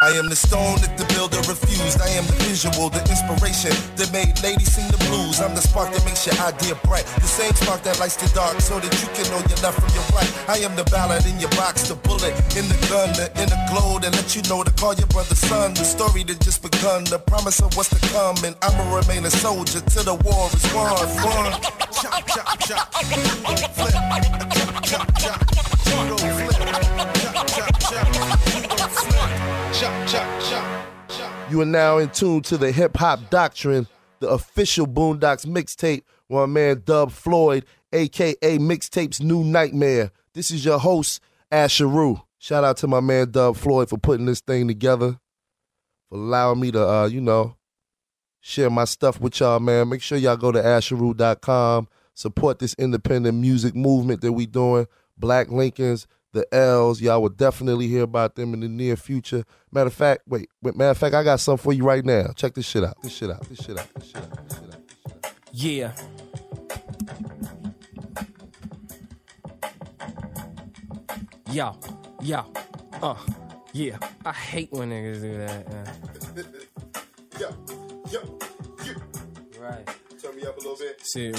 I am the stone that the builder refused. I am the visual, the inspiration that made ladies sing the blues. I'm the spark that makes your idea bright. The same spark that lights the dark so that you can know your left from your right. I am the ballad in your box, the bullet in the gun, the inner glow that let you know to call your brother son. The story that just begun, the promise of what's to come. And I'ma remain a soldier till the war is won. Chop, chop, chop. Flip. Chop, chop, chop. Judo flip. Chop, chop, chop. Judo flip. Chop, chop, chop. You are now in tune to the Hip Hop Doctrine, the official Boondocks mixtape with my man Dub Floyd, a.k.a. Mixtape's New Nightmare. This is your host, Asheru. Shout out to my man Dub Floyd for putting this thing together, for allowing me to, share my stuff with y'all, man. Make sure y'all go to Asheru.com, support this independent music movement that we doing. Black Lincolns, the L's, y'all will definitely hear about them in the near future. Matter of fact, I got something for you right now. Check this shit out. Yeah. Yo. Yeah. I hate when niggas do that. Yo. Right. Turn me up a little bit. See.